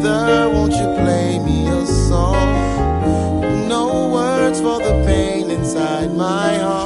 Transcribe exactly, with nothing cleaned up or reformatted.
Mother, won't you play me a song? No words for the pain inside my heart.